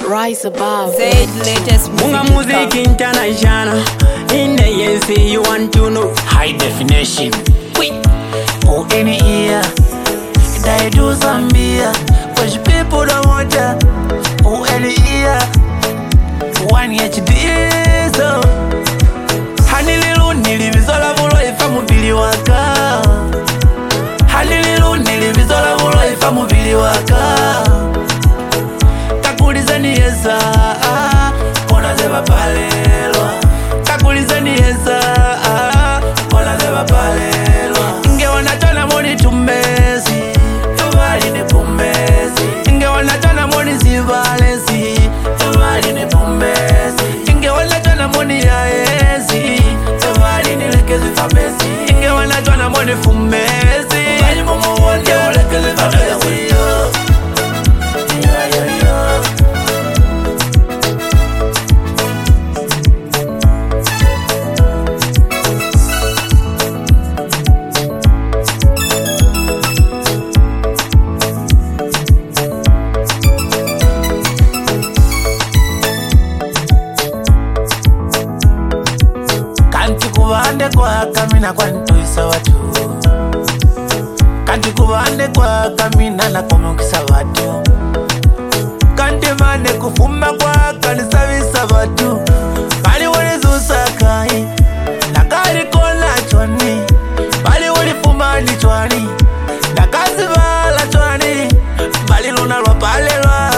Rise above. Say it latest Munga Music International. In the ANC you want to know. High definition. Wait. Oh, any ear. They do some beer. But people don't want ya. Oh, any ear. One HD. So. Hanililu nilivizola vulo ifa mubili waka. Hanililu nilivizola vulo ifa mubili waka. Kakulizeni yeza. Kona zeba palelwa. Kakulizeni yeza. Kona zeba palelwa. Inge wanachana moni tumezi. Tubali ni pumezi. Inge wanachana moni zivalezi. Tubali ni pumezi. Inge wanachana moni yaezi. Tubali ni lekezi fabezi. Inge wanachana moni fumezi. Tubali mumu wonde ulekezi fabezi. Kanti kubande kwa kamina kwa ntuisa watu. Kanti kubande kwa kamina na kumukisa watu. Kanti mane kufuma kwa kanisavisa watu. Bali wali zusakai nakari kona chwani. Bali wali fumani chwani nakazi bala chwani. Bali luna lwa pale lwa.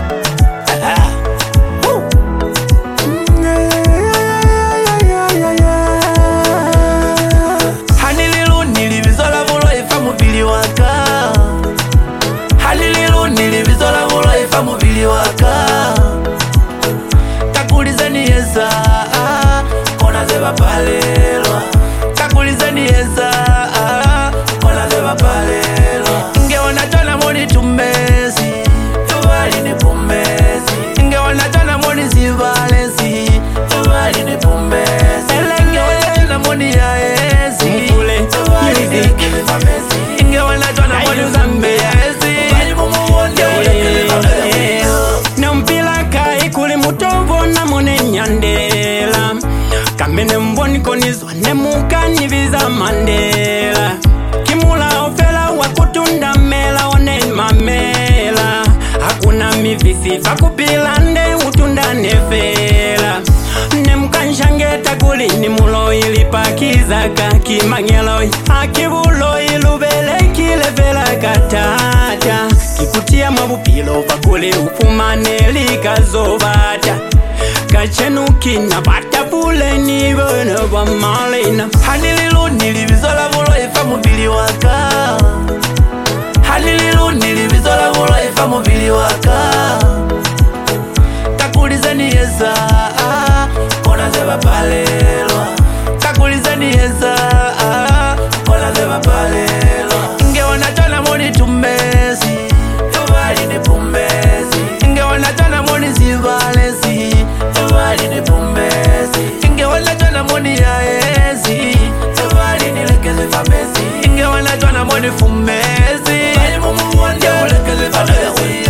Hanililu nilivizola vulo ifa mubili waka. Hanililu nilivizola vulo ifa mubili waka. Kakulizeni yeza. Kona zeba palelwa. Kakulizeni yeza. Kona zeba palelwa. Inge wanachana moni tumezi. Tubali ni pumezi. Inge wanachana moni zivalezi. Tubali ni pumezi. Inge wanachana moni yaezi. Mfule Music. Inge wanachana moni zambezi. Tubali mumu wonde ulekezi fabezi. Nampila kai kuli mutombo na mone nyandela. Kamene mboni konizwa nemuka niviza Mandela. Kimula ofela wakutunda mela one mamela. Hakuna mivisi fakupilande utunda nefela. Nemuka nshangeta kuli ni mulo ilipakiza kakimangelo. Akibulo ilubele kilevela katata. Kikutia mabupilo pakule ufumane likazobata. Kachenuki na bata pule ni bono ba malina. Hanililu nilivizola vulo ifa mubili waka. Hanililu nilivizola vulo ifa mubili waka. Kakulizeni yeza. Kona zeba palelwa. Kakulizeni yeza. Kona zeba palelwa. Inge wanachana moni tumezi. Tubali ni pumezi. Inge wanachana moni zivalezi. Tubali ni pumezi. Inge wanachana moni yaezi. Tubali ni lekezi fabezi. Inge wanachana moni fumezi. Tubali mumu wonde ulekezi fabezi.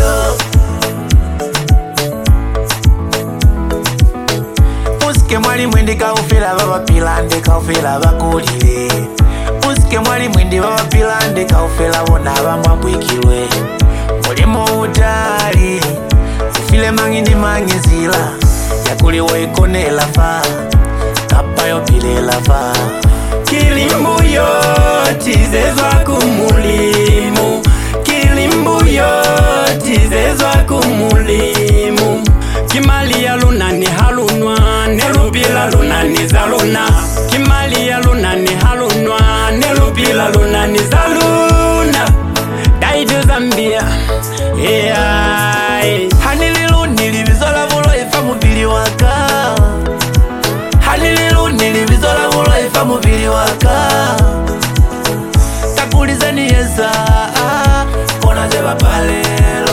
Usike mwali mwindi kaufila baba pilande kaufila bakulile. Usike mwali mwindi baba pilande kaufila wona bamwambwikilwe. Mulimo utali ufile mangini mangizila. Yakuliwa ikone lafa kapayo pile lafa. Kilimbu yoti zezwa kumulimu. Kilimbu yoti zezwa kumulimu. Kimali ya luna ni halunwa. Nerubila luna ni zaluna. Kimali ya luna ni halunwa. Nerubila luna ni zaluna. Daidu Zambia. Yeah. Hanililu nilivizola vulo ifa mubili waka. Hanililu nilivizola vulo ifa mubili waka. Kakulizeni yeza. Kona zeba palelwa.